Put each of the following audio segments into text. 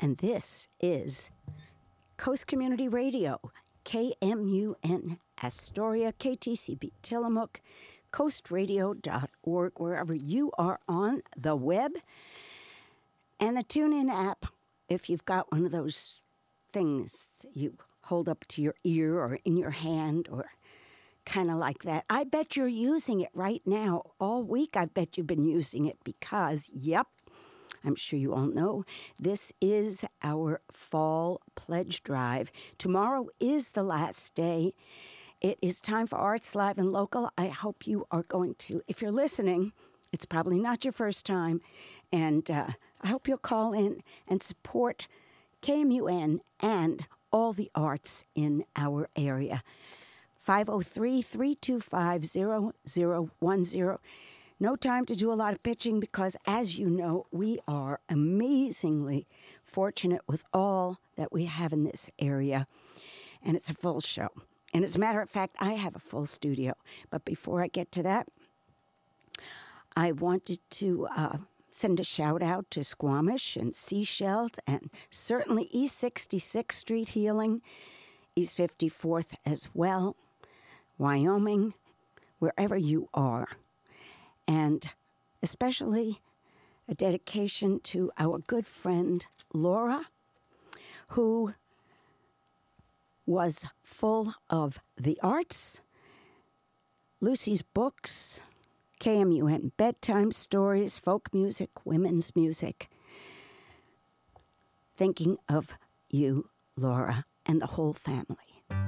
and this is Coast Community Radio, KMUN Astoria, KTCB Tillamook, coastradio.org, wherever you are on the web, and the TuneIn app, if you've got one of those things that you hold up to your ear or in your hand or kind of like that. I bet you're using it right now. All week, I bet you've been using it because, yep, I'm sure you all know, this is our fall pledge drive. Tomorrow is the last day. It is time for Arts Live and Local. I hope you are going to, if you're listening, it's probably not your first time, and I hope you'll call in and support KMUN and all the arts in our area. 503-325-0010. No time to do a lot of pitching because, as you know, we are amazingly fortunate with all that we have in this area, and it's a full show. And as a matter of fact, I have a full studio. But before I get to that, I wanted to send a shout-out to Squamish and Sechelt and certainly East 66th Street Healing, East 54th as well, Wyoming, wherever you are. And especially a dedication to our good friend Laura, who was full of the arts, Lucy's books, KMUN bedtime stories, folk music, women's music. Thinking of you, Laura, and the whole family.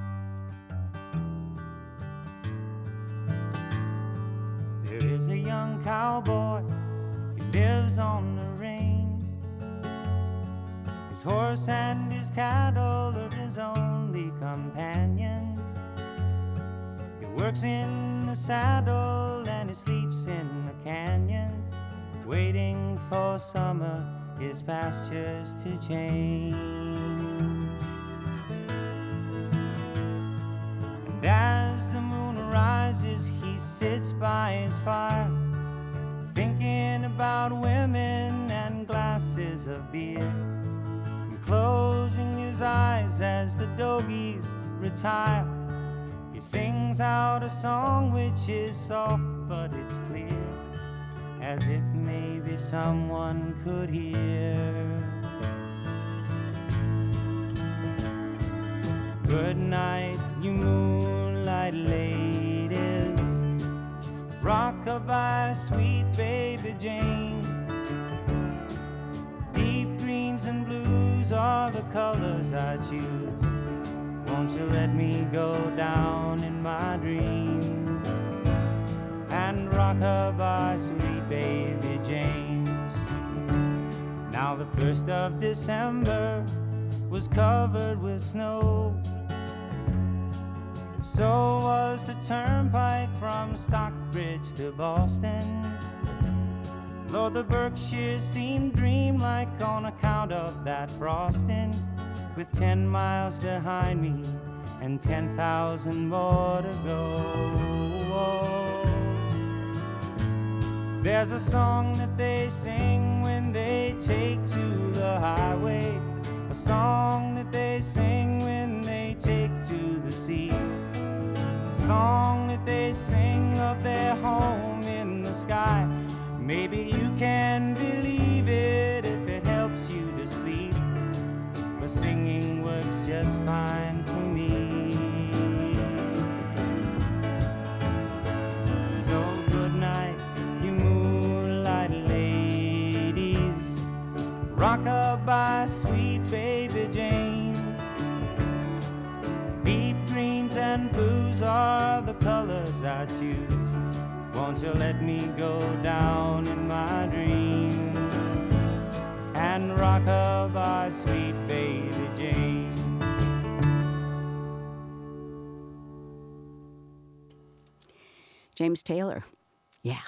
There is a young cowboy who lives on the range. His horse and his cattle are his only companions. He works in the saddle and he sleeps in the canyons, waiting for summer, his pastures to change. And as the moon rises, he sits by his fire, thinking about women and glasses of beer, and closing his eyes as the dogies retire. He sings out a song which is soft but it's clear, as if maybe someone could hear. Good night, you moonlight ladies, rock-a-bye, sweet baby Jane. Deep greens and blues are the colors I choose. Won't you let me go down in my dreams and rock-a-bye, sweet baby James. Now the 1st of December was covered with snow, so was the turnpike from Stockbridge to Boston. Lord, the Berkshires seemed dreamlike on account of that frosting, with 10 miles behind me and 10,000 more to go. There's a song that they sing when they take to the highway, a song that they sing when they take to the sea, a song that they sing of their home in the sky. Maybe you can believe it if it helps you to sleep, but singing works just fine for me. So good night, you moonlight ladies, rock-a-bye, sweet baby James. Deep greens and blues are the colors I choose. Won't you let me go down in my dreams and rock-a-bye, sweet baby Jane. James Taylor, yeah.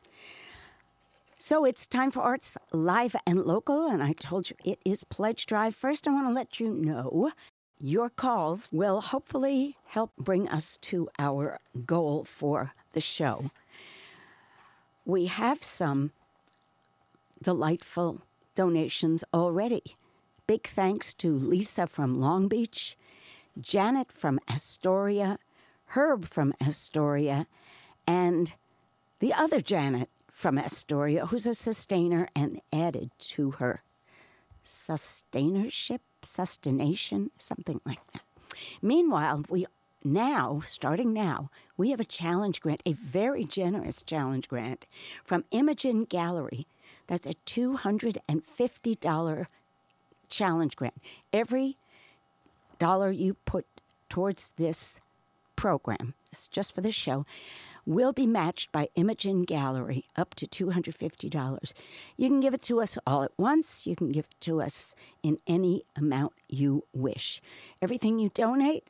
So it's time for Arts Live and Local, and I told you it is Pledge Drive. First, I want to let you know your calls will hopefully help bring us to our goal for the show. We have some delightful donations already big thanks to Lisa from Long Beach, Janet from Astoria, Herb from Astoria, and the other Janet from Astoria, who's a sustainer and added to her sustainership, sustination, something like that. Meanwhile, starting now, we have a challenge grant, a very generous challenge grant from Imogen Gallery. That's a $250 challenge grant. Every dollar you put towards this program, it's just for this show, will be matched by Imogen Gallery up to $250. You can give it to us all at once. You can give it to us in any amount you wish. Everything you donate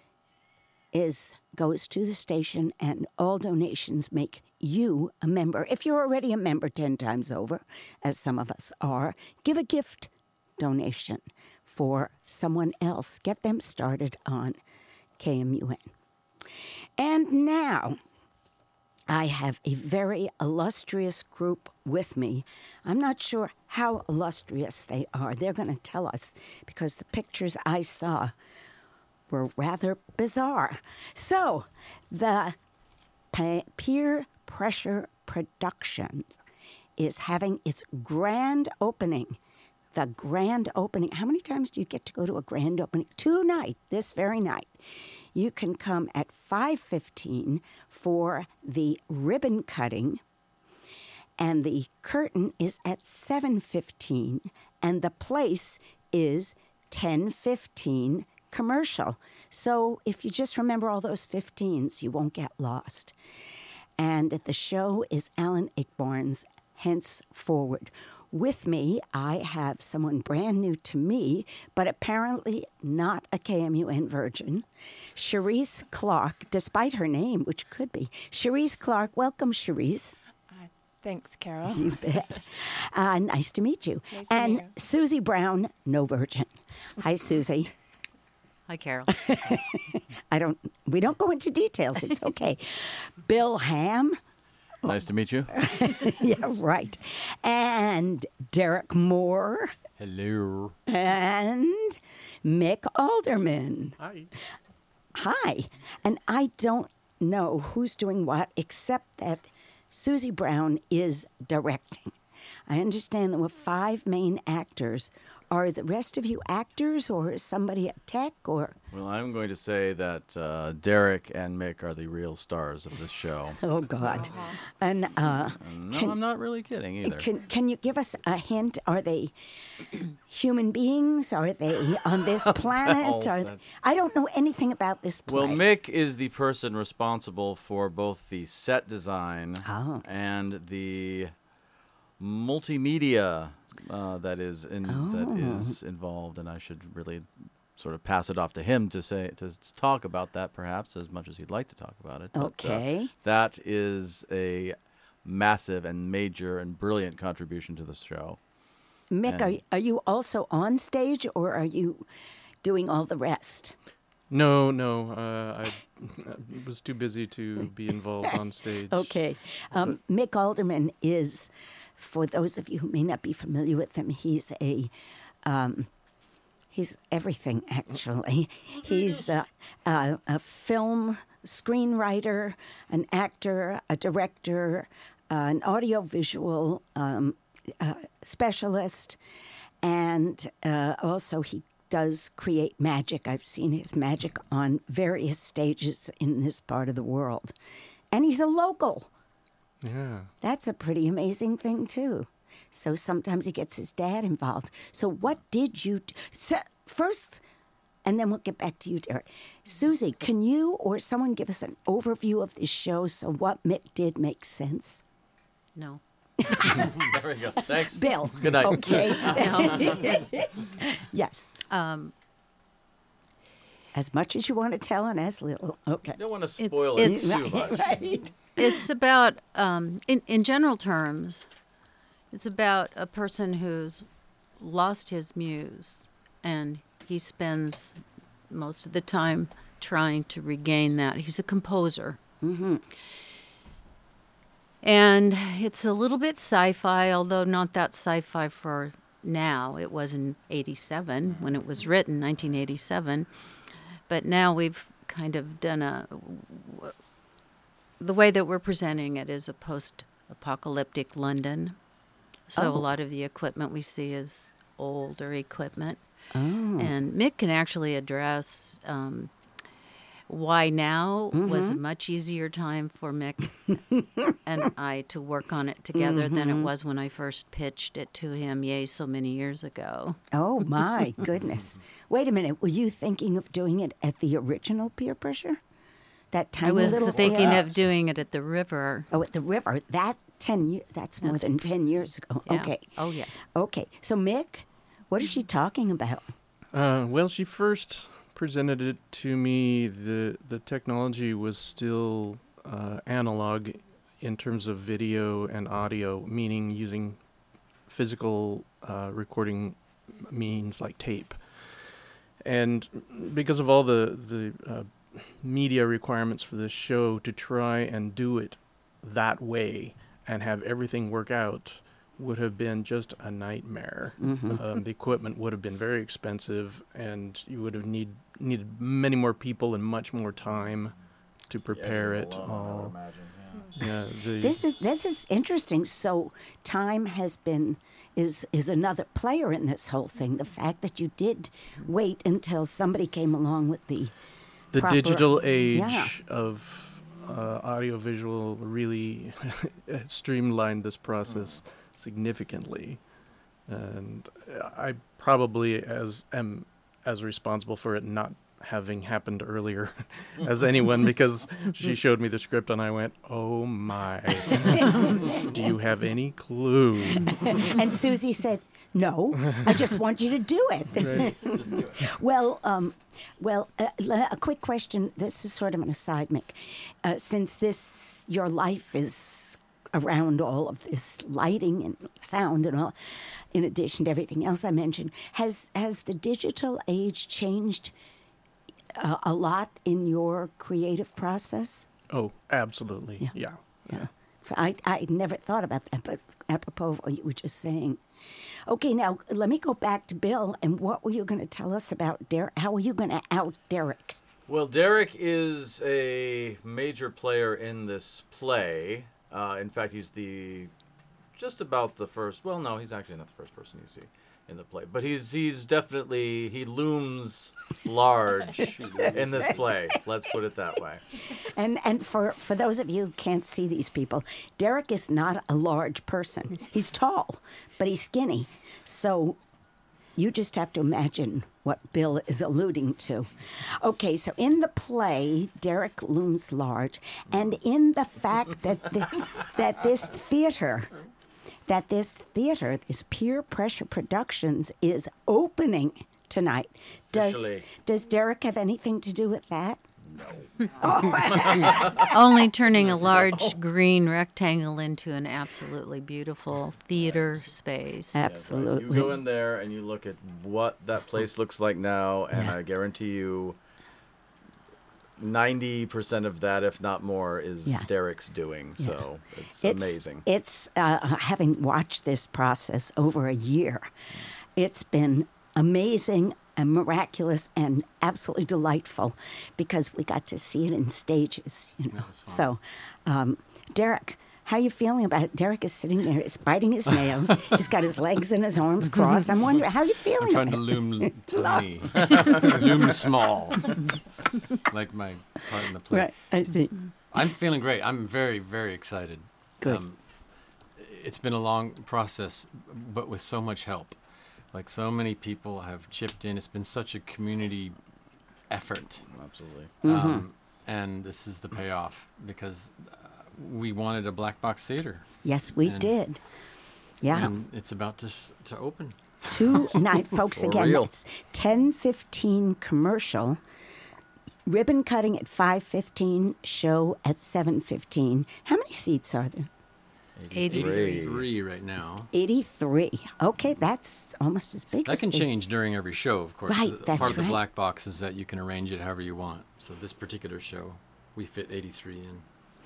goes to the station, and all donations make you a member. If you're already a member 10 times over, as some of us are, give a gift donation for someone else. Get them started on KMUN. And now, I have a very illustrious group with me. I'm not sure how illustrious they are. They're going to tell us, because the pictures I saw were rather bizarre. So, the Peer Pressure Productions is having its grand opening. The grand opening. How many times do you get to go to a grand opening? Tonight, this very night. You can come at 5:15 for the ribbon cutting, and the curtain is at 7:15, and the place is 10:15 commercial. So if you just remember all those 15s, you won't get lost. And the show is Alan Ayckbourn's Henceforward. With me, I have someone brand new to me, but apparently not a KMUN virgin, Cherise Clark, despite her name, which could be. Cherise Clark, welcome, Cherise. Thanks, Carol. You bet. Nice to meet you. Nice to and meet you. Susie Brown, no virgin. Hi, Susie. Hi, Carol. We don't go into details. It's okay. Bill Ham. Nice to meet you. Yeah, right. And Derek Moore. Hello. And Mick Alderman. Hi. Hi. And I don't know who's doing what, except that Susie Brown is directing. I understand there were 5 main actors. Are the rest of you actors, or is somebody at tech, or? Well, I'm going to say that Derek and Mick are the real stars of this show. Oh, God. And No, I'm not really kidding either. Can you give us a hint? Are they human beings? Are they on this planet? I don't know anything about this play. Well, Mick is the person responsible for both the set design and the multimedia that is involved, and I should really sort of pass it off to him to talk about that, perhaps as much as he'd like to talk about it. Okay. But, that is a massive and major and brilliant contribution to the show. Mick, are you also on stage, or are you doing all the rest? No, I was too busy to be involved on stage. Okay. Mick Alderman is, for those of you who may not be familiar with him, he's everything, actually. He's a film screenwriter, an actor, a director, an audiovisual specialist, and also he does create magic. I've seen his magic on various stages in this part of the world. And he's a local. Yeah. That's a pretty amazing thing, too. So sometimes he gets his dad involved. So what did you do? So first, and then we'll get back to you, Derek. Susie, can you or someone give us an overview of this show so what Mick did makes sense? No. There we go. Thanks. Bill. Good night. Okay. Yes. As much as you want to tell and as little. Okay. You don't want to spoil it too much. Right. It's about, in general terms, it's about a person who's lost his muse, and he spends most of the time trying to regain that. He's a composer. Mm-hmm. And it's a little bit sci-fi, although not that sci-fi for now. It was in 87 when it was written, 1987. But now we've kind of done the way that we're presenting it is a post-apocalyptic London. So a lot of the equipment we see is older equipment. And Mick can actually address why now was a much easier time for Mick and I to work on it together than it was when I first pitched it to him, so many years ago. Oh, my goodness. Wait a minute. Were you thinking of doing it at the original Peer Pressure? That tiny I was little thinking theater? of doing it at the river. Oh, at the river. That's more than 10 years ago. Yeah. Okay. Oh, yeah. Okay. So, Mick, what is she talking about? Well, she first presented it to me. The technology was still analog in terms of video and audio, meaning using physical recording means like tape. And because of all the media requirements for this show, to try and do it that way and have everything work out would have been just a nightmare. The equipment would have been very expensive, and you would have needed many more people and much more time to prepare it all. This is interesting. So time is another player in this whole thing. The fact that you did wait until somebody came along with the proper, digital age of audiovisual really streamlined this process significantly, and I probably am as responsible for it not having happened earlier as anyone, because she showed me the script and I went, oh my, do you have any clue? And Susie said, no, I just want you to do it. Right. Just do it. Well, a quick question. This is sort of an aside, Mick. Since your life is around all of this lighting and sound and all, in addition to everything else I mentioned, has the digital age changed a lot in your creative process? Oh, absolutely. Yeah. I never thought about that, but apropos of what you were just saying. Okay, now let me go back to Bill. And what were you going to tell us about Derek? How are you going to out Derek? Well, Derek is a major player in this play. In fact, he's just about the first. Well, no, he's actually not the first person you see in the play, but he's definitely, he looms large in this play. Let's put it that way. And for those of you who can't see these people, Derek is not a large person. He's tall, but he's skinny. So you just have to imagine what Bill is alluding to. Okay, so in the play, Derek looms large, and in the fact that this Peer Pressure Productions, is opening tonight. Does Derek have anything to do with that? Only turning a large green rectangle into an absolutely beautiful theater space. Absolutely. You go in there and you look at what that place looks like now, and I guarantee you 90% of that, if not more, is Derek's doing. Yeah. So it's amazing. It's having watched this process over a year, it's been amazing and miraculous and absolutely delightful, because we got to see it in stages, So, Derek, how are you feeling about it? Derek is sitting there, he's biting his nails. He's got his legs and his arms crossed. I'm wondering, how are you feeling? I'm trying to loom tiny, loom small, like my part in the play. Right, I see. I'm feeling great. I'm very, very excited. Good. It's been a long process, but with so much help. Like, so many people have chipped in. It's been such a community effort. Absolutely. And this is the payoff, because we wanted a black box theater. Yes, we did. Yeah. And it's about to open. Tonight, folks, again, real. it's 10:15 commercial, ribbon cutting at 5:15, show at 7:15. How many seats are there? 83 right now. 83. Okay, that's almost as big That as can the- change during every show, of course. Right, that's part of the right. black box is that you can arrange it however you want. So this particular show, we fit 83 in.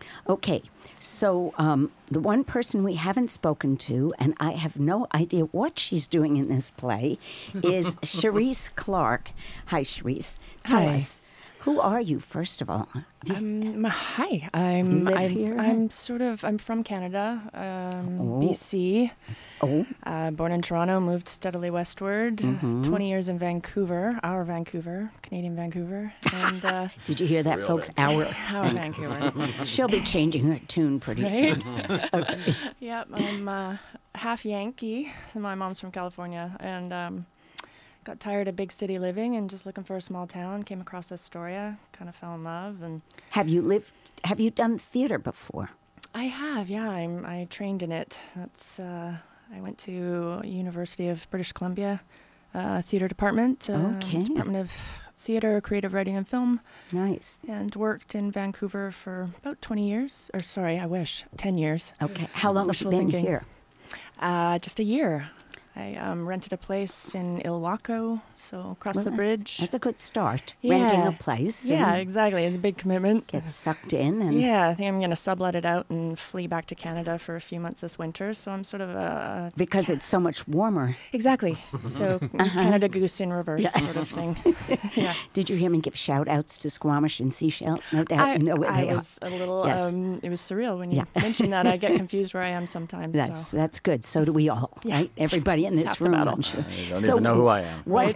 Okay, so the one person we haven't spoken to, and I have no idea what she's doing in this play, is Cherise Clark. Hi, Cherise. Tell Hi. us, who are you, first of all? Hi, live here? I'm from Canada, BC. Oh, Born in Toronto, moved steadily westward. 20 years in Vancouver, our Vancouver, Canadian Vancouver, and did you hear that, Real folks? big. Our. our Vancouver. She'll be changing her tune pretty soon. Right? Yep, I'm half Yankee. My mom's from California, and got tired of big city living and just looking for a small town. Came across Astoria, kind of fell in love, and Have you done theater before? I have, yeah. I trained in it. That's I went to University of British Columbia theater department. Okay. Department of Theater, Creative Writing and Film, Nice. and worked in Vancouver for about 20 years. Or sorry, I wish 10 years. Okay. How long have you Wishful been thinking. here? Just a year. I rented a place in Ilwaco, so across Well, the bridge. That's a good start. Renting a Yeah. place. Yeah, and exactly. It's a big commitment. Get sucked in and Yeah, I think I'm going to sublet it out and flee back to Canada for a few months this winter. So I'm sort of because it's so much warmer. exactly. So Canada Goose in reverse sort of thing. Yeah. Did you hear me give shout outs to Squamish and Seashell? No doubt you know where I they was a little. Yes. It was surreal when you Yeah. mentioned that. I get confused where I am sometimes. are. That's good. So do we all, Yeah. right? Everybody in this Half the room, battle. I'm sure. You don't even know who I am. What?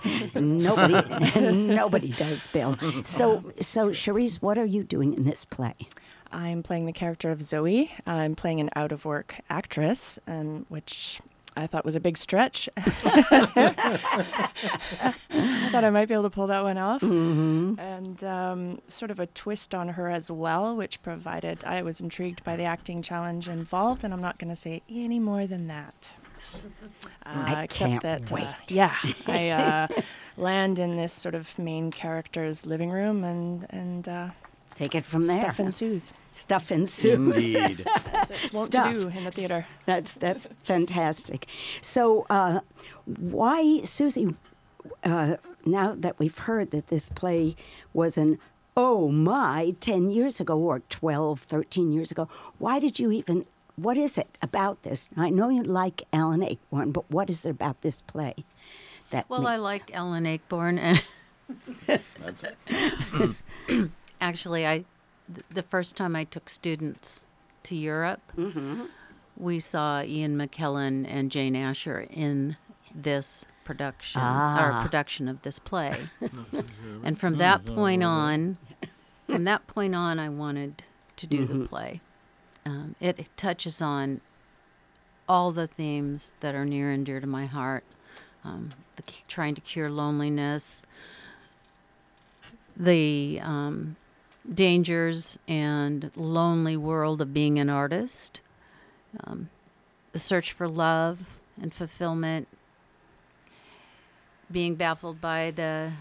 Nobody does, Bill. So, Cherise, what are you doing in this play? I'm playing the character of Zoe. I'm playing an out of work actress, and which I thought was a big stretch. I thought I might be able to pull that one off. And sort of a twist on her as well, which provided I was intrigued by the acting challenge involved, and I'm not going to say any more than that. I Except can't that, wait. I land in this sort of main character's living room, and Take it from there. stuff ensues. Stuff ensues. Indeed. It's wont Stuff. to do in the theater. That's fantastic. So, why, Susie? Now that we've heard that this play was an 10 years ago or 12, 13 years ago, why did you even? What is it about this? I know you like Alan Ayckbourn, but what is it about this play that? Well, I like Alan Ayckbourn, and That's it. actually, the first time I took students to Europe, we saw Ian McKellen and Jane Asher in this production, or production of this play, and from that point on, I wanted to do the play. It touches on all the themes that are near and dear to my heart. Trying to cure loneliness, the dangers and lonely world of being an artist, the search for love and fulfillment, being baffled by the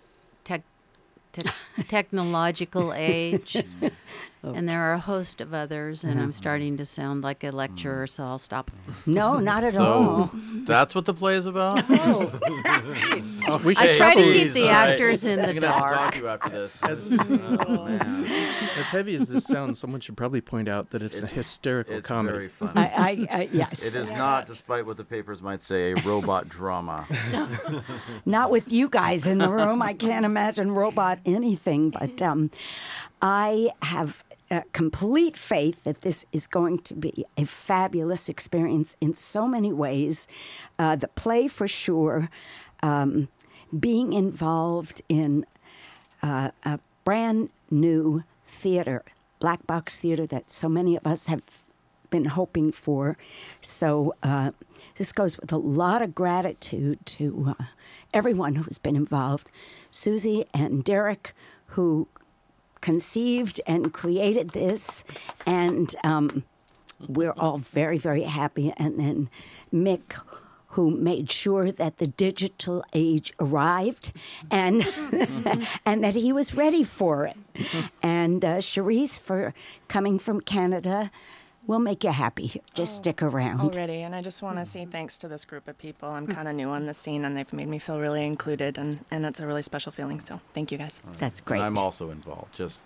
technological age. And there are a host of others, and I'm starting to sound like a lecturer, so I'll stop. No, not at all. So that's what the play is about? We I should try to probably- keep the All right. actors in the I'm gonna have to talk dark. to you after this. As- Man. As heavy as this sounds, someone should probably point out that it's a hysterical It's comedy. very funny. Yes. It is not, despite what the papers might say, a robot drama. Not with you guys in the room. I can't imagine robot anything. But I have complete faith that this is going to be a fabulous experience in so many ways. The play, for sure, being involved in a brand new theater, black box theater that so many of us have been hoping for. So this goes with a lot of gratitude to everyone who's been involved. Susie and Derek, who conceived and created this, and we're all very, very happy. And then Mick, who made sure that the digital age arrived and and that he was ready for it. And Cherise for coming from Canada We'll make you happy. Just stick around. Already, and I just want to say thanks to this group of people. I'm kind of new on the scene, and they've made me feel really included, and it's a really special feeling. So thank you guys. That's great. I'm also involved. Just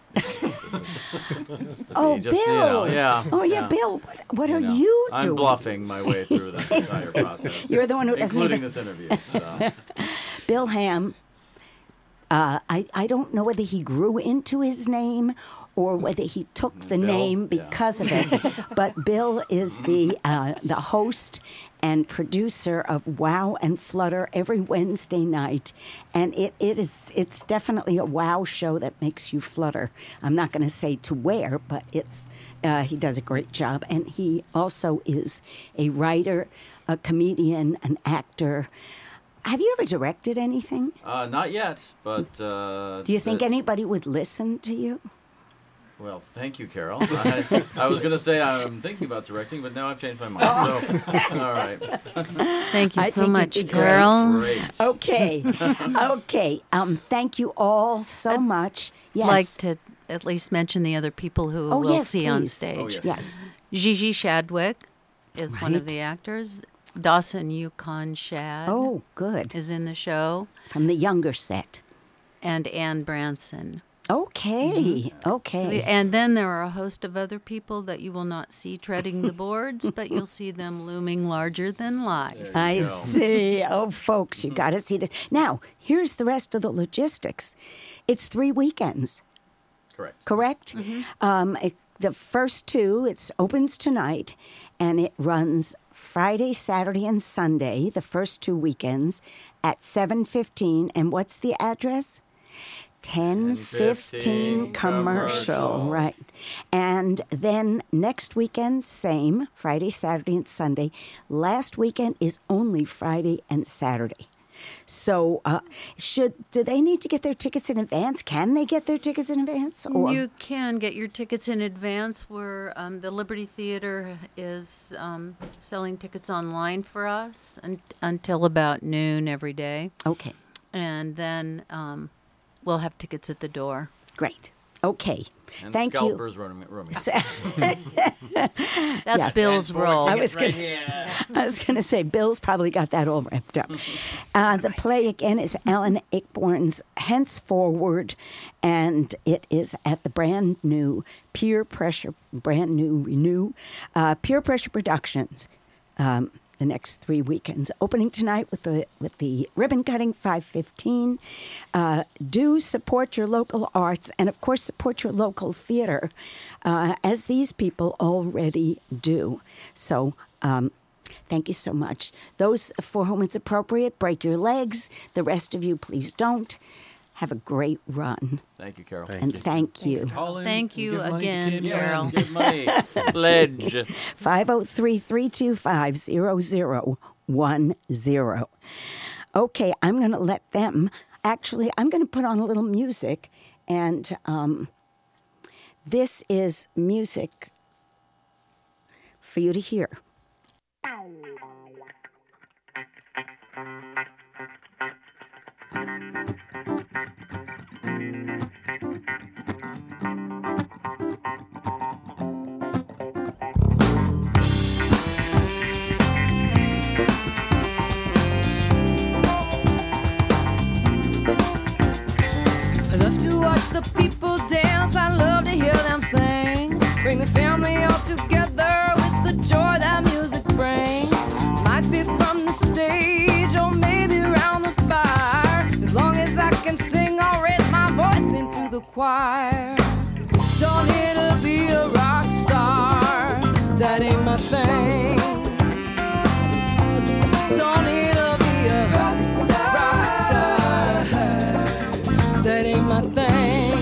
Oh, just, Bill. yeah. Oh, yeah, Bill. What are you doing? I'm bluffing my way through this entire process. You're the one who doesn't including even... this interview. So. Bill Ham, I don't know whether he grew into his name or whether he took the Bill, name yeah. because of it, but Bill is the host and producer of Wow and Flutter every Wednesday night, and it's definitely a wow show that makes you flutter. I'm not going to say to where, but he does a great job, and he also is a writer, a comedian, an actor. Have you ever directed anything? Not yet, but... Do you think anybody would listen to you? Well, thank you, Carol. I was going to say I'm thinking about directing, but now I've changed my mind. So, all right. Thank you I so think much, you'd be great. Carol. Great. Okay. Okay. Thank you all so much. Yes. Like to at least mention the other people who Oh, we'll yes, see on please. stage. Oh, yes. Yes. Gigi Shadwick is one of Right. the actors. Dawson Yukon Shad Oh, good. is in the show, From the younger set. and Ann Branson. Okay. Okay. And then there are a host of other people that you will not see treading the boards, but you'll see them looming larger than life. I go. see. Oh, folks, you got to see this. Now, here's the rest of the logistics. It's 3 weekends, correct? The first two, it opens tonight, and it runs Friday, Saturday, and Sunday, the first 2 weekends, at 7:15. And what's the address? 1015 commercial, right. And then next weekend, same, Friday, Saturday, and Sunday. Last weekend is only Friday and Saturday. So do they need to get their tickets in advance? Can they get their tickets in advance? Or? You can get your tickets in advance. Where the Liberty Theater is selling tickets online for us until about noon every day. Okay, And then we'll have tickets at the door. great. Okay, And thank you. scalpers roaming. That's Bill's role. I was gonna say, Bill's probably got that all wrapped up. The play again is Alan Ayckbourn's Henceforward, and it is at the brand new Peer Pressure Productions. The next 3 weekends, opening tonight with the ribbon cutting, 5:15. Do support your local arts, and of course support your local theater, as these people already do. So thank you so much. Those for whom it's appropriate, break your legs. The rest of you, please don't. Have a great run, Thank you, Carol. and thank you. Call in Thank and you give money to again, kids. Carol. Yes, give money. Pledge. 503-325-0010. Okay, I'm going to let them. Actually, I'm going to put on a little music, and this is music for you to hear. I love to watch the people dance. I love to hear them sing. Bring the family all together with the joy that music brings. Might be from the stage or maybe around the fire. As long as I can sing, I'll raise my voice into the choir. Don't need to be a rock star. That ain't my thing. Don't need to be a rock star. That ain't my thing.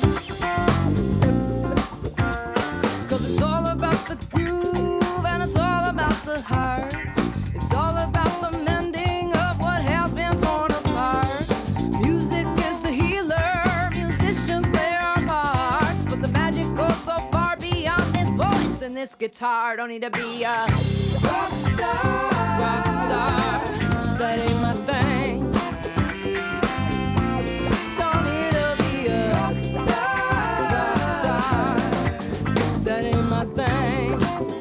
'Cause it's all about the groove and it's all about the heart. It's all about the mending of what has been torn apart. Music is the healer, musicians play our parts, but the magic goes so far beyond this voice and this guitar. Don't need to be a rock star. Rock star. That ain't my thing. Don't need to be a rock star. That ain't my thing.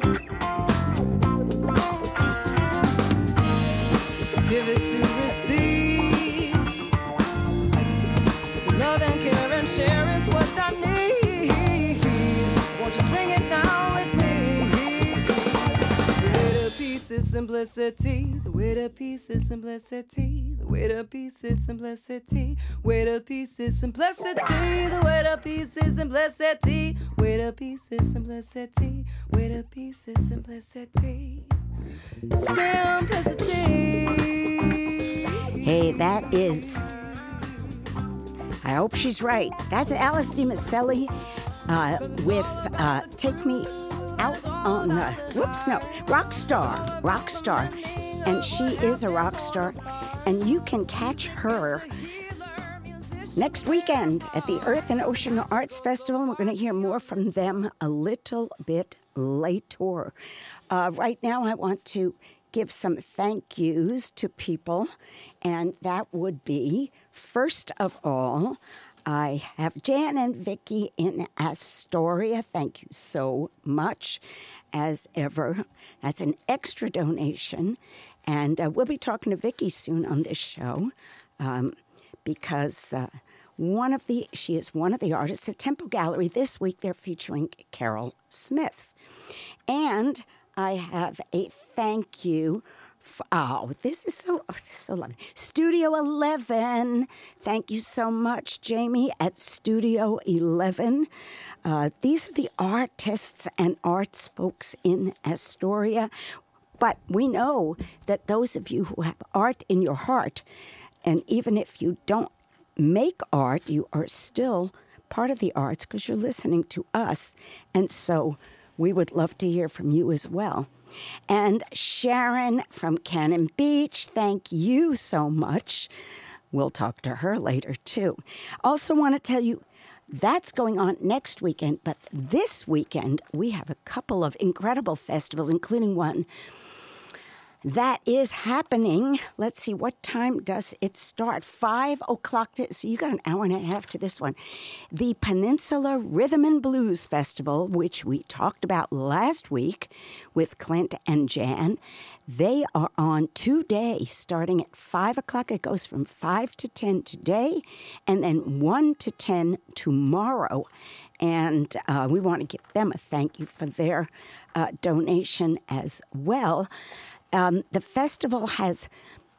is simplicity. The way to peace is simplicity. The way to peace is simplicity. Way to peace is simplicity. The way to peace is simplicity. Way to peace is simplicity. Way to peace is simplicity. Simplicity. Hey, that is. I hope she's right. That's Alice DiMaselli with Take Me Out on Rockstar. And she is a rock star. And you can catch her next weekend at the Earth and Ocean Arts Festival. We're going to hear more from them a little bit later. Right now, I want to give some thank yous to people. And that would be, first of all, I have Jan and Vicky in Astoria. Thank you so much, as ever. That's an extra donation. And we'll be talking to Vicky soon on this show because she is one of the artists at Tempo Gallery. This week they're featuring Carol Smith. And I have a thank you. This is so lovely. Studio 11. Thank you so much, Jamie, at Studio 11. These are the artists and arts folks in Astoria. But we know that those of you who have art in your heart, and even if you don't make art, you are still part of the arts because you're listening to us. And so we would love to hear from you as well. And Sharon from Cannon Beach, thank you so much. We'll talk to her later, too. Also want to tell you, that's going on next weekend, but this weekend we have a couple of incredible festivals, including one that is happening. Let's see, what time does it start? 5 o'clock. So you got an hour and a half to this one. The Peninsula Rhythm and Blues Festival, which we talked about last week with Clint and Jan. They are on today, starting at 5 o'clock. It goes from 5 to 10 today, and then 1 to 10 tomorrow. And we want to give them a thank you for their donation as well. The festival has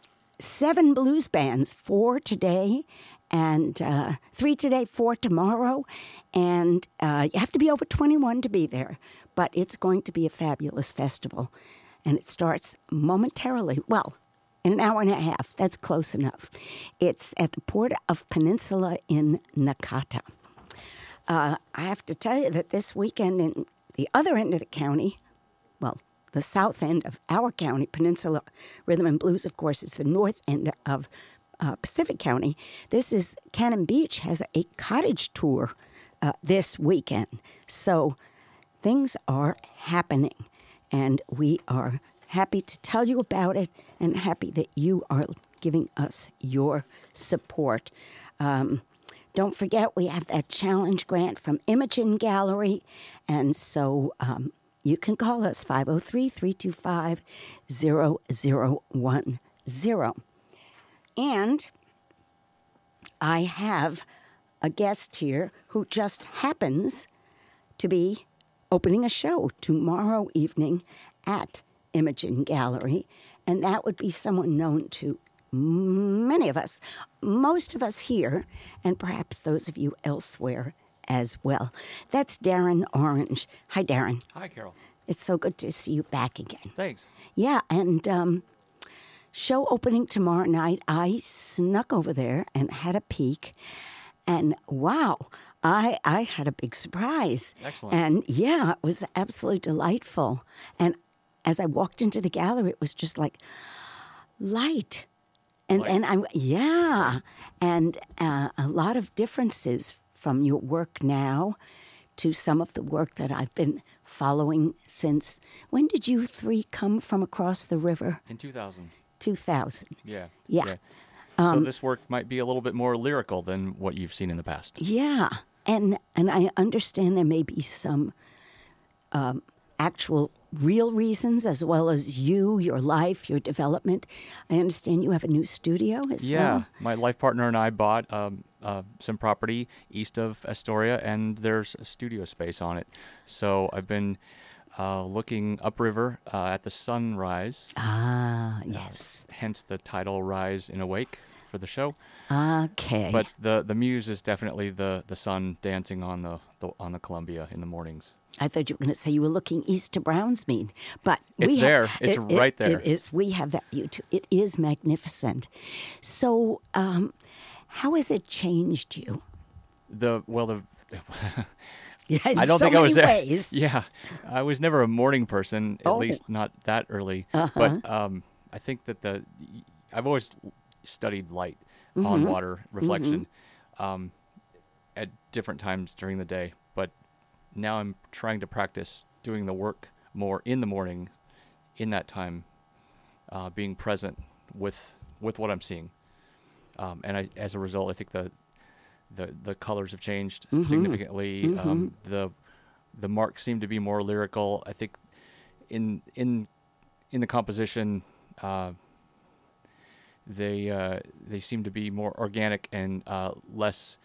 7 blues bands, 4 today and 3 today, 4 tomorrow. And you have to be over 21 to be there. But it's going to be a fabulous festival. And it starts momentarily, well, in an hour and a half. That's close enough. It's at the Port of Peninsula in Nakata. I have to tell you that this weekend in the other end of the county, well, the south end of our county, Peninsula Rhythm and Blues, of course, is the north end of Pacific County. This is Cannon Beach has a cottage tour this weekend. So things are happening, and we are happy to tell you about it and happy that you are giving us your support. Don't forget, we have that challenge grant from Imogen Gallery, and so you can call us, 503-325-0010. And I have a guest here who just happens to be opening a show tomorrow evening at Imogen Gallery, and that would be someone known to many of us, most of us here, and perhaps those of you elsewhere as well. That's Darren Orange. Hi, Darren. Hi, Carol. It's so good to see you back again. Thanks. Yeah, and show opening tomorrow night. I snuck over there and had a peek, and wow, I had a big surprise. Excellent. And yeah, it was absolutely delightful. And as I walked into the gallery, it was just like light. And a lot of differences from your work now to some of the work that I've been following since. When did you three come from across the river? In 2000. 2000. Yeah. Yeah. So this work might be a little bit more lyrical than what you've seen in the past. Yeah. And I understand there may be some actual real reasons as well as your life, your development. I understand you have a new studio as well. Yeah. My life partner and I bought some property east of Astoria, and there's a studio space on it. So I've been looking upriver at the sunrise. Ah, yes. Hence the title "Rise in Awake" for the show. Okay. But the muse is definitely the sun dancing on the Columbia in the mornings. I thought you were going to say you were looking east to Brownsmead, but It's there. It's right there. It is. We have that view too. It is magnificent. So, how has it changed you? Yeah, in I don't so think I was many there. ways. Yeah, I was never a morning person, at Oh. least not that early. Uh-huh. But I think that I've always studied light on water reflection at different times during the day. But now I'm trying to practice doing the work more in the morning, in that time, being present with what I'm seeing. And as a result, I think the colors have changed significantly. The marks seem to be more lyrical. I think in the composition, they seem to be more organic and less,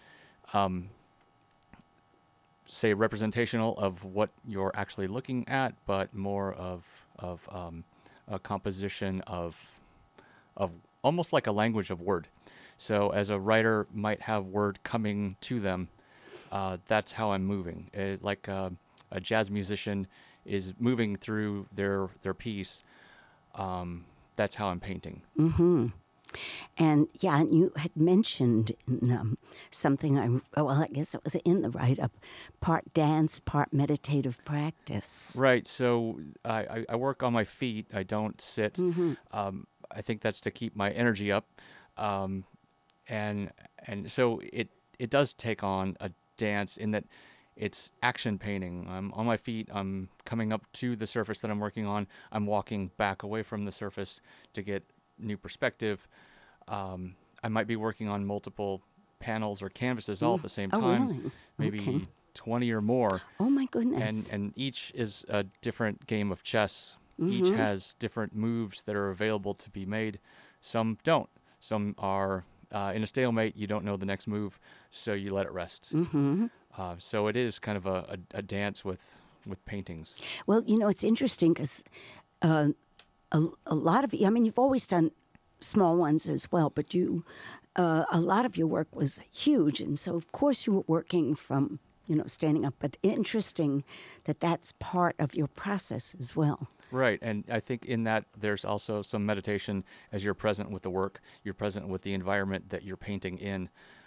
say, representational of what you're actually looking at, but more of a composition of almost like a language of word. So as a writer might have word coming to them, that's how I'm moving. Like a jazz musician is moving through their piece. That's how I'm painting. Mm-hmm. And yeah, and you had mentioned something. I guess it was in the write-up. Part dance, part meditative practice. Right. So I work on my feet. I don't sit. I think that's to keep my energy up. And so it does take on a dance in that it's action painting. I'm on my feet. I'm coming up to the surface that I'm working on. I'm walking back away from the surface to get new perspective. I might be working on multiple panels or canvases all at the same time, really? maybe Okay. 20 or more. Oh my goodness! And each is a different game of chess. Each has different moves that are available to be made. Some don't. Some are in a stalemate. You don't know the next move, so you let it rest. So it is kind of a dance with paintings. Well, it's interesting because a lot of you, I mean, you've always done small ones as well, but a lot of your work was huge. And so, of course, you were working from, standing up. But interesting that that's part of your process as well. Right. And I think in that there's also some meditation as you're present with the work, you're present with the environment that you're painting in.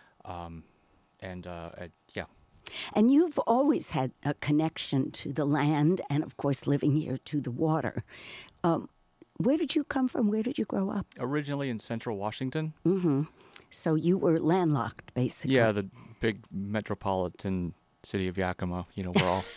Yeah. And you've always had a connection to the land and, of course, living here to the water. Where did you come from? Where did you grow up? Originally in Central Washington. So you were landlocked, basically. Yeah, the big metropolitan city of Yakima. We're all...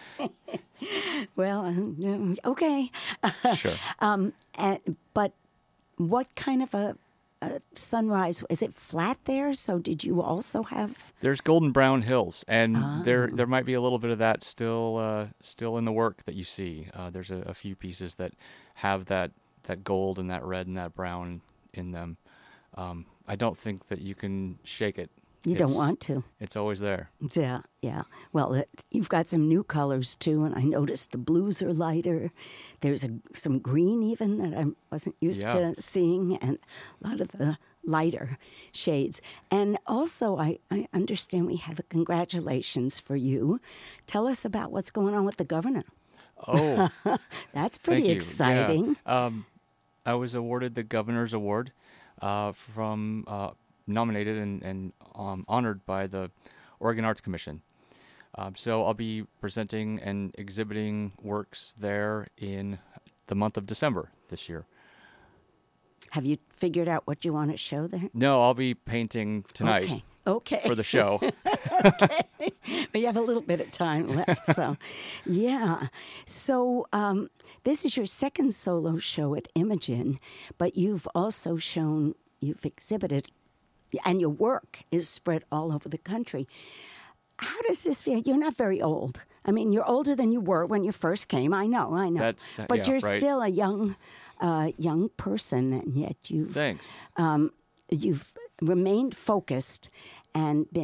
Well, okay. Sure. But what kind of a sunrise? Is it flat there? So did you also have... There's golden brown hills, and there might be a little bit of that still in the work that you see. There's a few pieces that have that gold and that red and that brown in them. I don't think that you can shake it. You don't want to. It's always there. Yeah. Well, you've got some new colors, too, and I noticed the blues are lighter. There's some green even that I wasn't used to seeing, and a lot of the lighter shades. And also, I understand we have a congratulations for you. Tell us about what's going on with the governor. Oh. That's pretty thank you. exciting. Yeah. I was awarded the Governor's Award from... nominated and honored by the Oregon Arts Commission. So I'll be presenting and exhibiting works there in the month of December this year. Have you figured out what you want to show there? No, I'll be painting tonight Okay. for the show. Okay. But you have a little bit of time left, so yeah. So this is your second solo show at Imogen, but you've also you've exhibited, and your work is spread all over the country. How does this feel? You're not very old. I mean, you're older than you were when you first came. I know. But you're right. still a young person, and yet Thanks. you've remained focused and been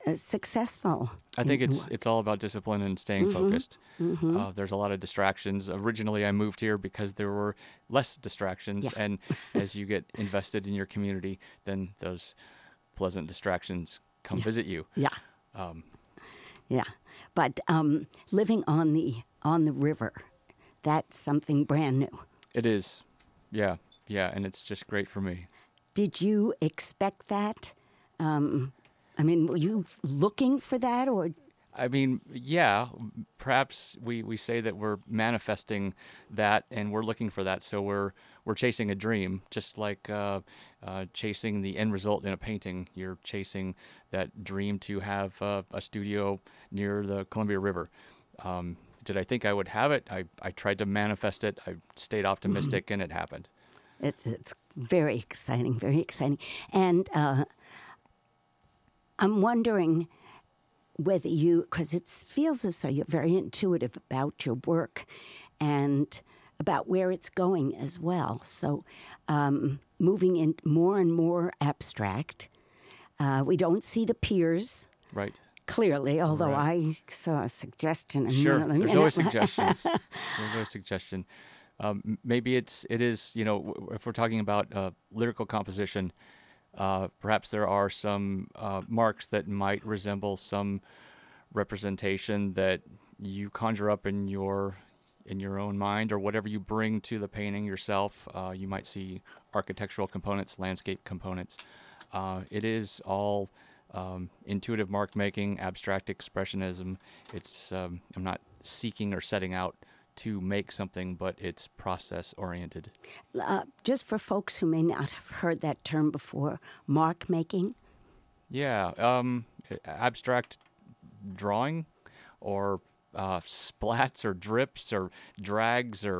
successful. I think in- it's all about discipline and staying focused. There's a lot of distractions. Originally, I moved here because there were less distractions, Yeah. and as you get invested in your community, then those pleasant distractions come visit you. Yeah. Yeah. But living on the river, that's something brand new. It is, yeah, and it's just great for me. Did you expect that? I mean, were you looking for that, or I mean, yeah, perhaps we say that we're manifesting that and we're looking for that. So we're chasing a dream, just like chasing the end result in a painting. You're chasing that dream to have a studio near the Columbia River. Did I think I would have it? I tried to manifest it. I stayed optimistic and it happened. it's very exciting, very exciting. And I'm wondering whether because it feels as though you're very intuitive about your work and about where it's going as well. So moving in more and more abstract. We don't see the piers Right. clearly, although Right. I saw a suggestion. Sure. A There's always minute. suggestions. There's always suggestion. Maybe it is, if we're talking about lyrical composition, perhaps there are some marks that might resemble some representation that you conjure up in your own mind, or whatever you bring to the painting yourself. You might see architectural components, landscape components. It is all intuitive mark making, abstract expressionism. It's I'm not seeking or setting out to make something, but it's process oriented. Just for folks who may not have heard that term before, mark making. Yeah, abstract drawing, or splats, or drips, or drags, or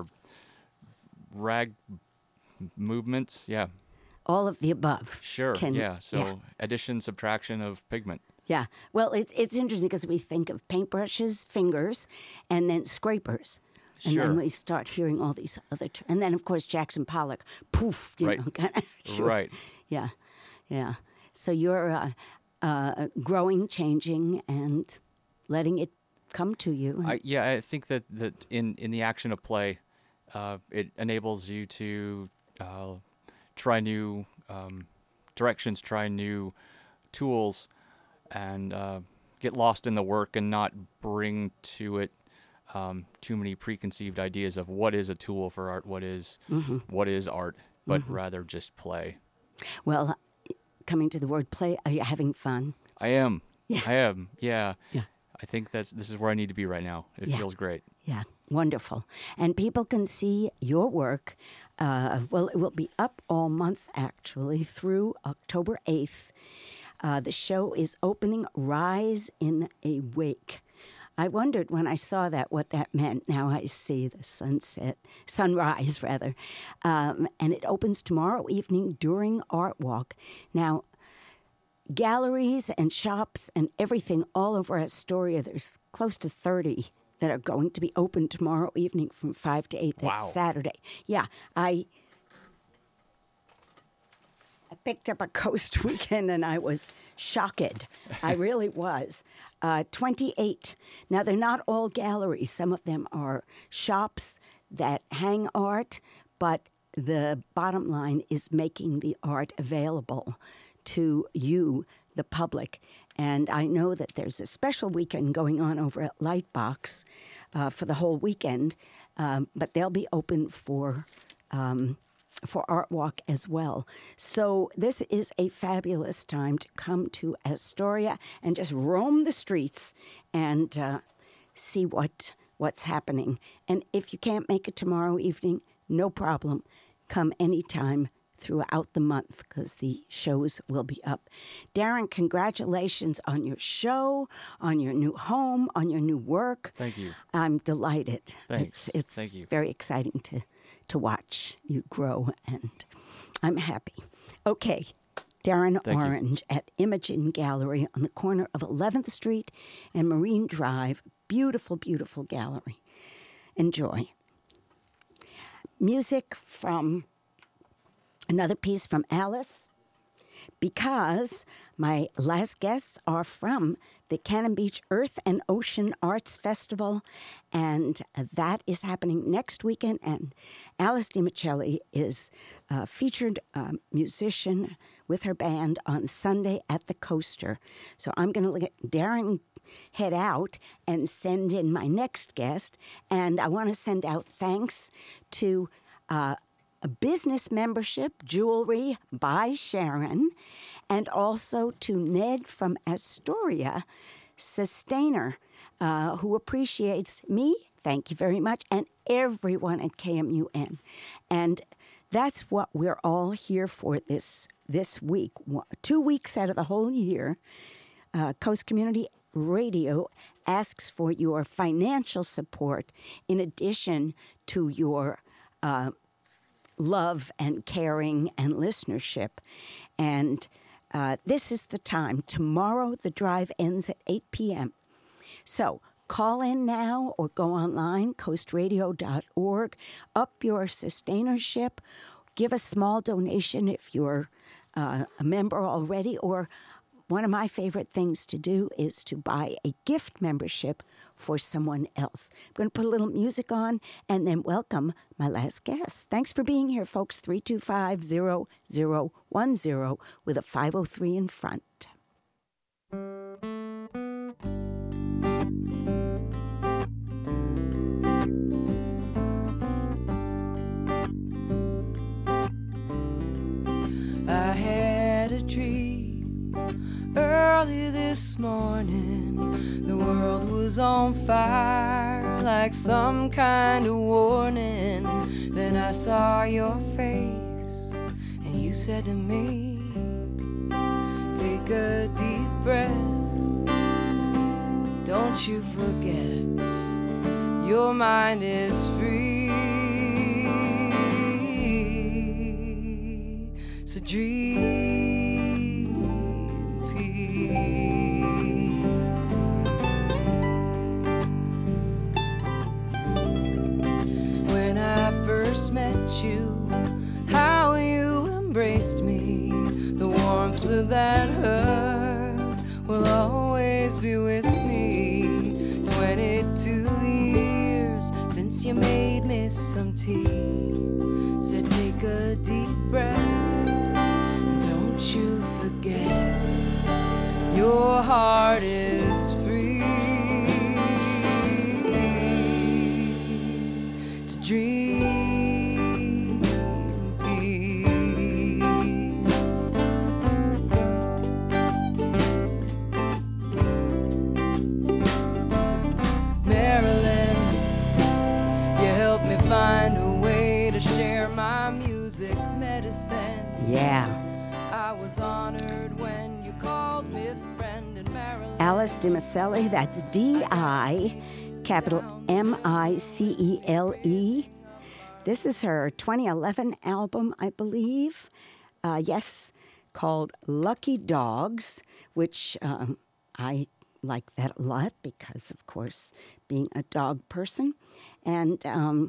rag movements. Yeah, All of the above. sure. Can- Yeah, so yeah. addition, subtraction of pigment. Yeah. Well, it's interesting because we think of paintbrushes, fingers, and then scrapers. And Sure. then we start hearing all these other and then, of course, Jackson Pollock, poof, you Right. know. Kind of, sure. Right. Yeah. Yeah. So you're growing, changing, and letting it come to you. I think that in the action of play, it enables you to try new directions, try new tools, and get lost in the work and not bring to it too many preconceived ideas of what is a tool for art, what is art, but rather just play. Well, coming to the word play, are you having fun? I am. Yeah. I am. Yeah. Yeah. I think this is where I need to be right now. It Yeah. feels great. Yeah, wonderful. And people can see your work. Well, it will be up all month, actually, through October 8th. The show is opening Rise in a Wake. I wondered when I saw that what that meant. Now I see the sunrise, rather. And it opens tomorrow evening during Art Walk. Now, galleries and shops and everything all over Astoria, there's close to 30 that are going to be open tomorrow evening from 5 to 8. That's Wow. Saturday. Yeah, I picked up a coast weekend and I was shocked. I really was. 28. Now, they're not all galleries. Some of them are shops that hang art, but the bottom line is making the art available to you, the public. And I know that there's a special weekend going on over at Lightbox for the whole weekend, but they'll be open for Art Walk as well. So this is a fabulous time to come to Astoria and just roam the streets and see what's happening. And if you can't make it tomorrow evening, no problem. Come anytime throughout the month because the shows will be up. Darren, congratulations on your show, on your new home, on your new work. Thank you. I'm delighted. Thanks. It's Thank you. very exciting to watch you grow, and I'm happy. Okay, Darren Thank you. Orange at Imogen Gallery on the corner of 11th Street and Marine Drive. Beautiful, beautiful gallery. Enjoy. Music from another piece from Alice, because my last guests are from the Cannon Beach Earth and Ocean Arts Festival, and that is happening next weekend. And Alice DiMichele is a featured musician with her band on Sunday at the Coaster. So I'm going to let Darren head out and send in my next guest, and I want to send out thanks to a business membership, Jewelry by Sharon, and also to Ned from Astoria, Sustainer, who appreciates me. Thank you very much, and everyone at KMUN. And that's what we're all here for this week. 2 weeks out of the whole year, Coast Community Radio asks for your financial support in addition to your love and caring and listenership. And this is the time. Tomorrow, the drive ends at 8 p.m. So call in now or go online, coastradio.org, up your sustainership, give a small donation if you're a member already, or one of my favorite things to do is to buy a gift membership for someone else. I'm going to put a little music on and then welcome my last guest. Thanks for being here, folks. 325-0010 with a 503 in front. I had a dream early this morning. The world was on fire like some kind of warning. Then I saw your face and you said to me, take a deep breath. Don't you forget, your mind is free. So dream peace. When I first met you, how you embraced me, the warmth of that hug will always be with me. 22 years since you made me some tea, said take a deep breath. Don't you forget, your heart is free to dream peace. Marilyn, you helped me find a way to share my music medicine. Yeah. I was honored when you called me a friend in Maryland. Alice DiMichele, that's D-I, capital M-I-C-E-L-E. This is her 2011 album, I believe. Yes, called Lucky Dogs, which I like that a lot because, of course, being a dog person. And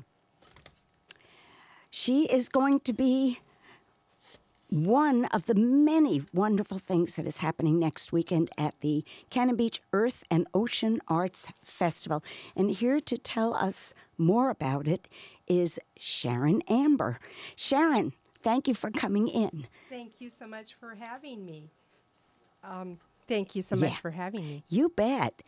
she is going to be one of the many wonderful things that is happening next weekend at the Cannon Beach Earth and Ocean Arts Festival. And here to tell us more about it is Sharon Amber. Sharon, thank you for coming in. Thank you so much for having me. Thank you so much for having me. You bet.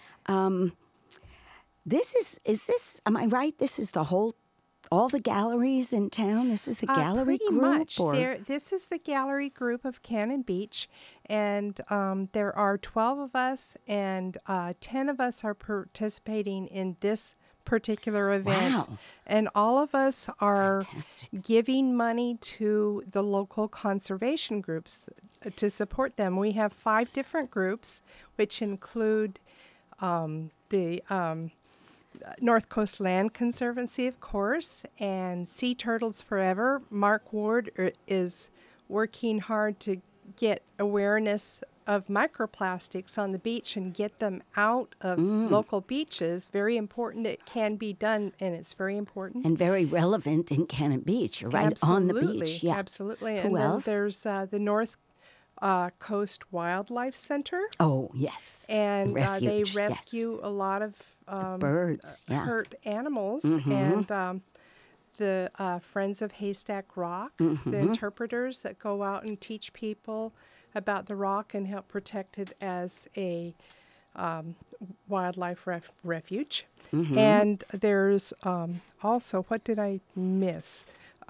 This is, am I right? This is all the galleries in town? This is the gallery pretty group? Much. This is the gallery group of Cannon Beach, and there are 12 of us, and 10 of us are participating in this particular event. Wow. And all of us are Fantastic. giving money to the local conservation groups to support them. We have 5 different groups, which include the North Coast Land Conservancy, of course, and Sea Turtles Forever. Mark Ward is working hard to get awareness of microplastics on the beach and get them out of local beaches. Very important. It can be done, and it's very important. And very relevant in Cannon Beach. You're right on the beach. Yeah. Absolutely. Who And else? then there's the North Coast Wildlife Center. Oh, yes. And they Refuge, yes. rescue a lot of birds, yeah. hurt animals. Mm-hmm. And the Friends of Haystack Rock, the interpreters that go out and teach people about the rock and help protect it as a wildlife refuge. Mm-hmm. And there's also, what did I miss?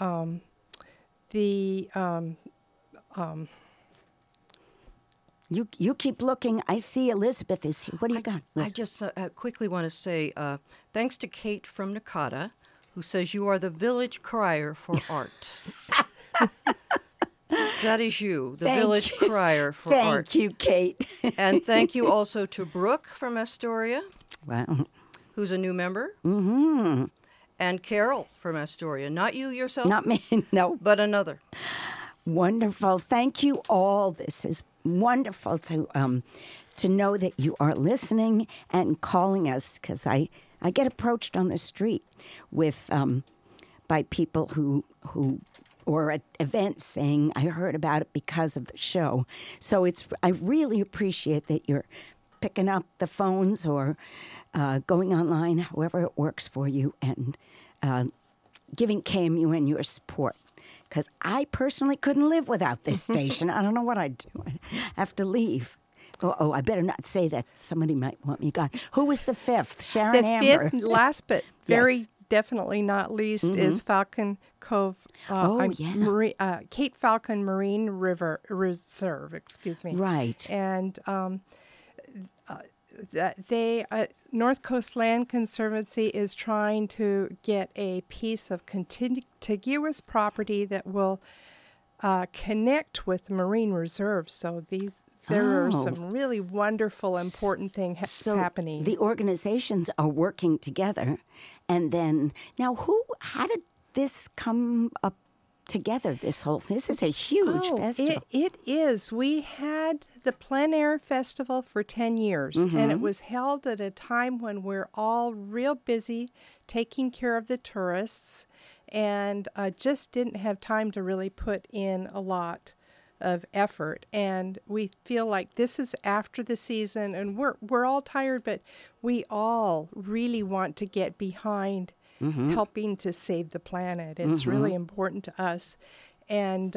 You keep looking. I see Elizabeth is here. What do you got? I just quickly want to say thanks to Kate from Nakata, who says you are the village crier for art. That is you, the village crier for art. Thank you, Kate. And thank you also to Brooke from Astoria, Wow. who's a new member, Mm-hmm. and Carol from Astoria. Not you yourself, Not me, no. but another. Wonderful. Thank you all. This is wonderful to know that you are listening and calling us, because I get approached on the street with by people who or at events saying, I heard about it because of the show. So I really appreciate that you're picking up the phones or going online, however it works for you, and giving KMUN your support. Because I personally couldn't live without this station. I don't know what I'd do. I'd have to leave. Oh, I better not say that. Somebody might want me gone. Who was the fifth? Sharon The Amber. fifth, last but very Yes. definitely not least, is Falcon Cove. Cape Falcon Marine River Reserve. Excuse me. Right. And North Coast Land Conservancy is trying to get a piece of contiguous property that will connect with marine reserves. So there are some really wonderful, important things happening. The organizations are working together. And then, now how did this come up together, this is a huge festival. It is. We had the Plein Air Festival for 10 years, and it was held at a time when we're all real busy taking care of the tourists and just didn't have time to really put in a lot of effort. And we feel like this is after the season, and we're all tired, but we all really want to get behind helping to save the planet. It's really important to us. And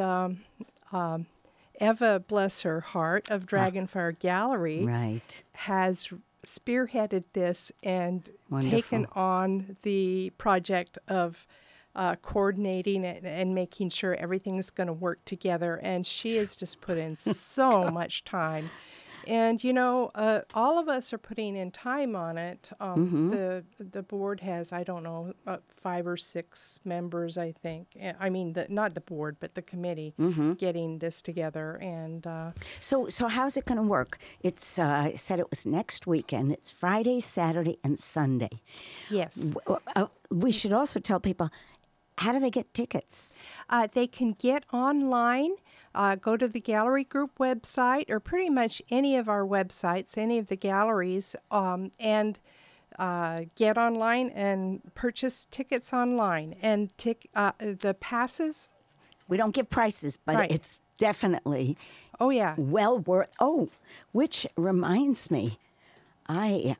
Eva, bless her heart, of Dragonfire Gallery has spearheaded this and taken on the project of coordinating it and making sure everything's going to work together. And she has just put in so much time. And, all of us are putting in time on it. The board has, 5 or 6 members, I think. I mean, not the board, but the committee getting this together. And So how's it going to work? It's I said it was next weekend. It's Friday, Saturday, and Sunday. Yes. We should also tell people, how do they get tickets? They can get online. Go to the gallery group website or pretty much any of our websites, any of the galleries, and get online and purchase tickets online. And the passes. We don't give prices, but it's definitely well worth. Oh, which reminds me, and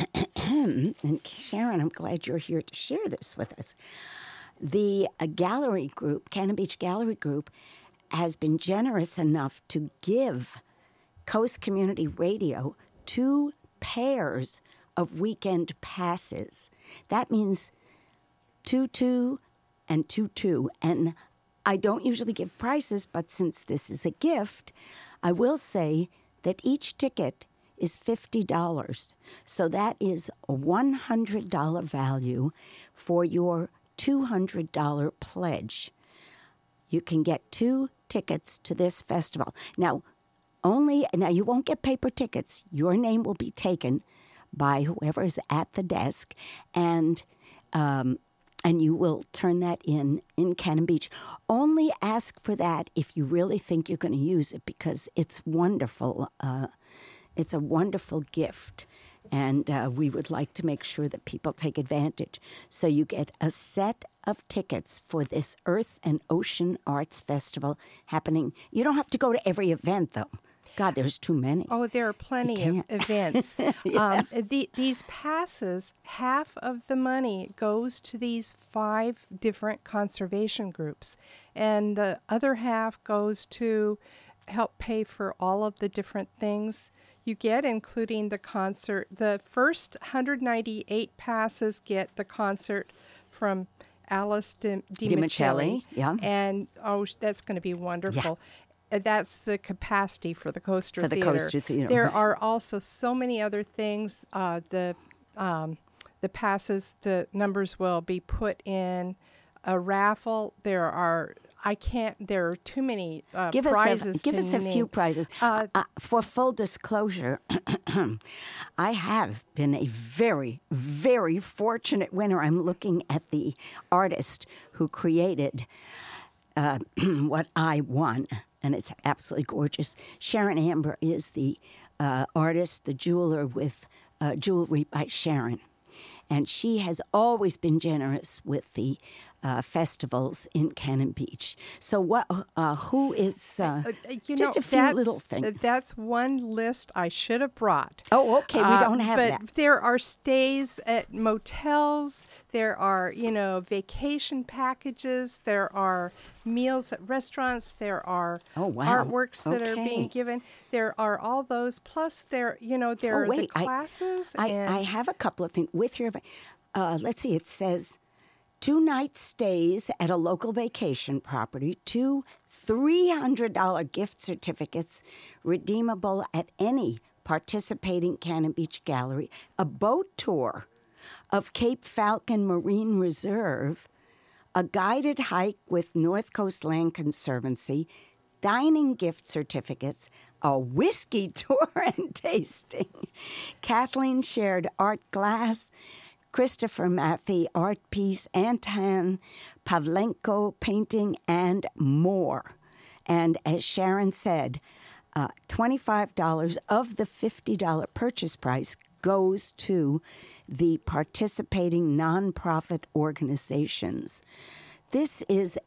Sharon, I'm glad you're here to share this with us. The gallery group, Cannon Beach Gallery Group, has been generous enough to give Coast Community Radio 2 pairs of weekend passes. That means 2-2 and 2-2. And I don't usually give prices, but since this is a gift, I will say that each ticket is $50. So that is a $100 value for your $200 pledge. You can get 2 tickets to this festival. Now you won't get paper tickets. Your name will be taken by whoever is at the desk, and you will turn that in Cannon Beach. Only ask for that if you really think you're going to use it, because it's wonderful. It's a wonderful gift, and we would like to make sure that people take advantage. So you get a set of tickets for this Earth and Ocean Arts Festival happening. You don't have to go to every event, though. God, there's too many. Oh, there are plenty of events. These passes, half of the money goes to these 5 different conservation groups, and the other half goes to help pay for all of the different things you get, including the concert. The first 198 passes get the concert from Alice DiMichele. Yeah. And, that's going to be wonderful. That's the capacity for the Coaster Theater. Coaster Theater. There are also so many other things. The passes, the numbers will be put in a raffle. There are too many prizes. Give us a few prizes. For full disclosure, I have been a very, very fortunate winner. I'm looking at the artist who created what I won, and it's absolutely gorgeous. Sharon Amber is the artist, the jeweler with Jewelry by Sharon. And she has always been generous with the festivals in Cannon Beach. So who is just a few little things? That's one list I should have brought. Oh, okay, we don't have that. But there are stays at motels. There are, vacation packages. There are meals at restaurants. There are artworks that are being given. There are all those. Plus, there are the classes. I have a couple of things with your. Let's see. It says 2-night stays at a local vacation property, 2 $300 gift certificates redeemable at any participating Cannon Beach gallery, a boat tour of Cape Falcon Marine Reserve, a guided hike with North Coast Land Conservancy, dining gift certificates, a whiskey tour and tasting, Kathleen shared art glass, Christopher Maffei art piece, Anton Pavlenko painting, and more. And as Sharon said, $25 of the $50 purchase price goes to the participating nonprofit organizations. This is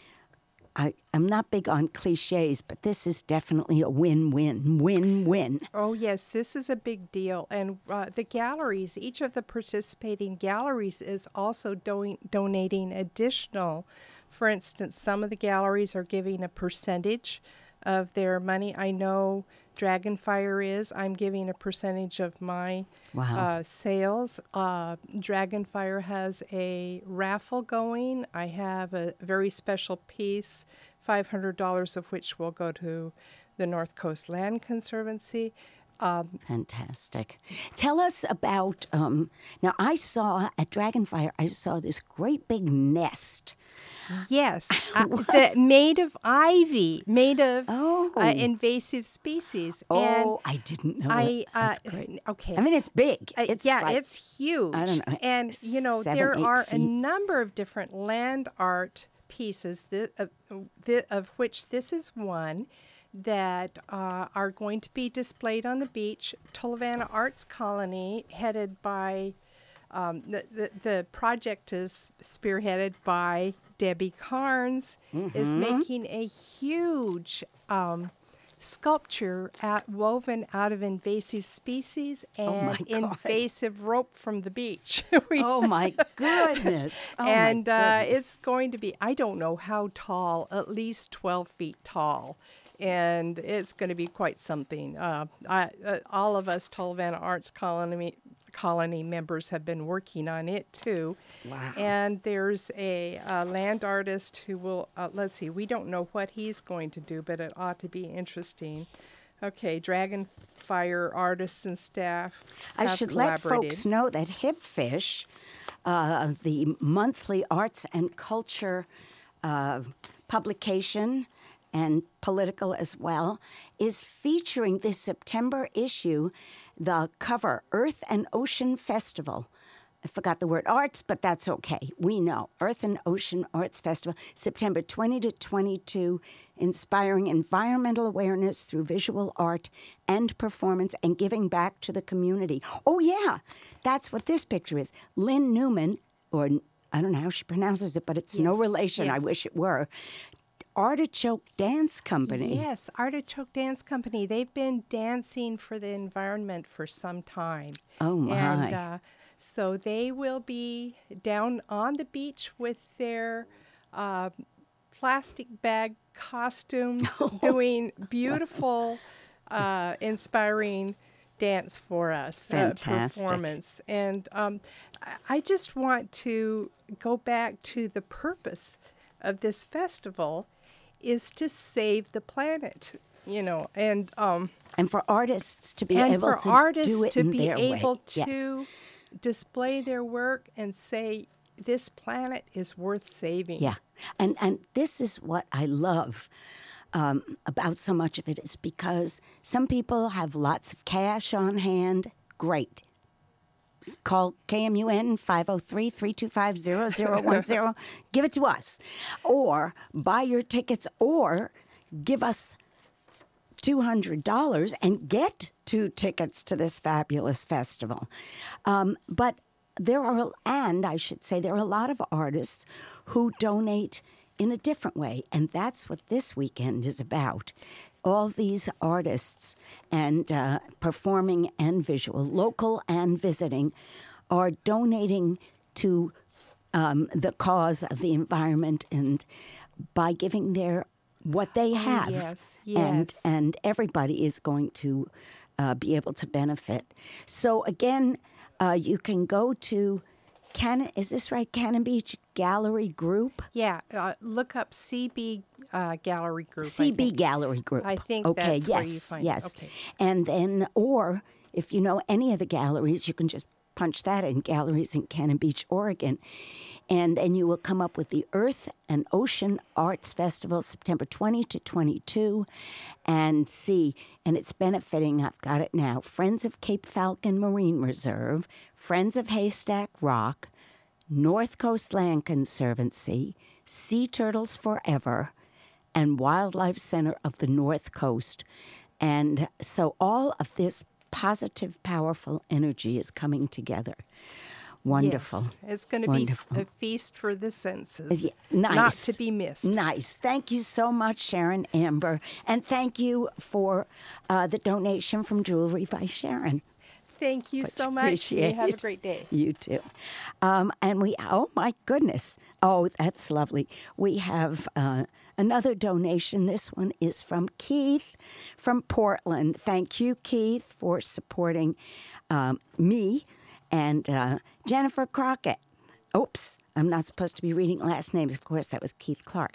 I'm not big on cliches, but this is definitely a win-win. Oh, yes, this is a big deal. And the galleries, each of the participating galleries is also donating additional. For instance, some of the galleries are giving a percentage of their money. I know Dragonfire is. I'm giving a percentage of my sales. Dragonfire has a raffle going. I have a very special piece, $500 of which will go to the North Coast Land Conservancy. Fantastic. Tell us about, now I saw at Dragonfire, I saw this great big nest. Yes, made of ivy, made of invasive species. Oh, I didn't know that. That's great. Okay. I mean, it's big. It's huge. I don't know. And, 7, there 8 are feet. a number of different land art pieces, of which this is one, that are going to be displayed on the beach. Tolovana Arts Colony, headed by, the project is spearheaded by Debbie Carnes, is making a huge sculpture woven out of invasive species and invasive rope from the beach. Oh, my goodness. It's going to be, I don't know how tall, at least 12 feet tall. And it's going to be quite something. All of us Tolovana Arts Colony members have been working on it too. Wow. And there's a land artist who will, let's see, we don't know what he's going to do, but it ought to be interesting. Okay, Dragonfire artists and staff I should let folks know that Hipfish, the monthly arts and culture publication, and political as well, is featuring this September issue the cover, Earth and Ocean Festival. I forgot the word arts, but that's okay. We know. Earth and Ocean Arts Festival, September 20 to 22, inspiring environmental awareness through visual art and performance and giving back to the community. Oh, yeah, that's what this picture is. Lynn Newman, or I don't know how she pronounces it, but it's no Yes, relation. I yes. wish it were. Artichoke Dance Company. Yes, Artichoke Dance Company. They've been dancing for the environment for some time. Oh, my. And so they will be down on the beach with their plastic bag costumes doing beautiful, inspiring dance for us. Fantastic. Performance. And I just want to go back to the purpose of this festival is to save the planet, and for artists to be and able for to artists do it to in be their able way. Yes. to display their work and say this planet is worth saving. Yeah, and this is what I love about so much of it is because some people have lots of cash on hand. Great. Call KMUN 503-325-0010. Give it to us. Or buy your tickets or give us $200 and get 2 tickets to this fabulous festival. But there are a lot of artists who donate in a different way, and that's what this weekend is about. All these artists and performing and visual, local and visiting, are donating to the cause of the environment and by giving what they have. Yes. And everybody is going to be able to benefit. So again, you can go to is this right? Cannon Beach Gallery Group? Yeah, look up CB Gallery Group. CB Gallery Group. I think okay, that's where you find it. yes. Okay. And then, or if you know any of the galleries, you can just punch that in, galleries in Cannon Beach, Oregon. And then you will come up with the Earth and Ocean Arts Festival, September 20 to 22, and see. And it's benefiting, I've got it now, Friends of Cape Falcon Marine Reserve, Friends of Haystack Rock, North Coast Land Conservancy, Sea Turtles Forever, and Wildlife Center of the North Coast. And so all of this positive, powerful energy is coming together. Wonderful. Yes, it's going to be a feast for the senses. Nice. Not to be missed. Nice. Thank you so much, Sharon Amber. And thank you for the donation from Jewelry by Sharon. Thank you so much. Appreciate You have a it. great day. You too. And oh my goodness. Oh, that's lovely. We have another donation. This one is from Keith from Portland. Thank you, Keith, for supporting me and Jennifer Crockett. Oops. I'm not supposed to be reading last names. Of course, that was Keith Clark.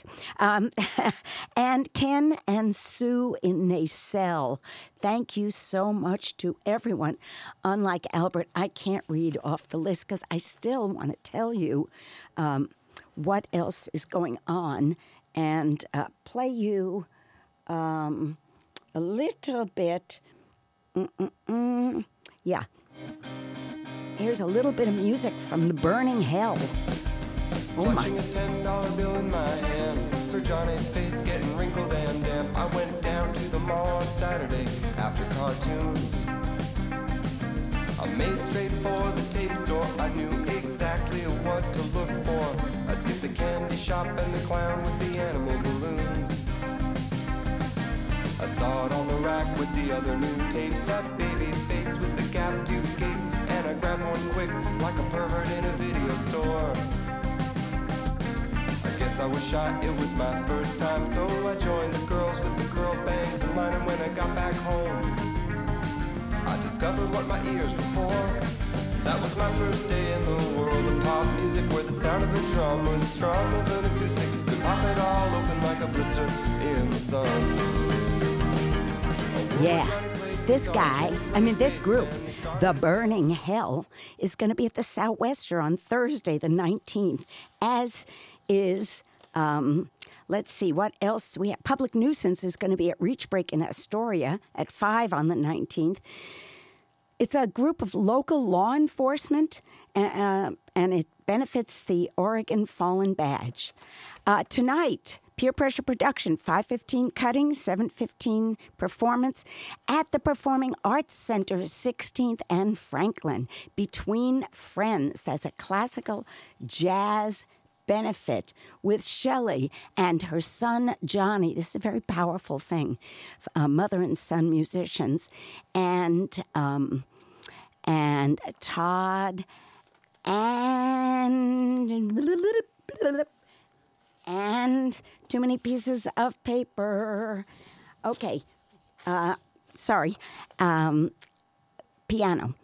And Ken and Sue in Nacelle. Thank you so much to everyone. Unlike Albert, I can't read off the list because I still want to tell you what else is going on and play you a little bit. Yeah. Here's a little bit of music from The Burning Hell. Oh my. Clutching a $10 bill in my hand, Sir Johnny's face getting wrinkled and damp. I went down to the mall on Saturday after cartoons. I made straight for the tape store. I knew exactly what to look for. I skipped the candy shop and the clown with the animal balloons. I saw it on the rack with the other new tapes, that baby face with the gap tooth gape. And I grabbed one quick like a pervert in a video store. I guess I was shy, it was my first time, so I joined the girls with the curl bangs in line. And when I got back home, I discovered what my ears were for. That was my first day in the world of pop music, where the sound of a drum or the strum of an acoustic could pop it all open like a blister in the sun. Yeah, this group, The Burning Hell, is going to be at the Southwester on Thursday, the 19th, as is, let's see, what else do we have? Public Nuisance is going to be at Reach Break in Astoria at 5 on the 19th. It's a group of local law enforcement, and it benefits the Oregon Fallen Badge. Tonight, Peer Pressure Production, 5:15 cutting, 7:15 performance at the Performing Arts Center, 16th and Franklin, Between Friends. That's a classical jazz benefit with Shelley and her son Johnny. This is a very powerful thing. Mother and son musicians, and Todd and too many pieces of paper. Okay, sorry. Piano.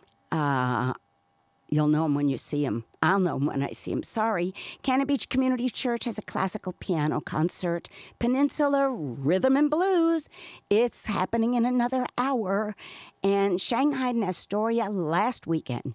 You'll know him when you see him. I'll know him when I see him. Sorry. Cannon Beach Community Church has a classical piano concert. Peninsula Rhythm and Blues. It's happening in another hour. And Shanghai and Astoria last weekend.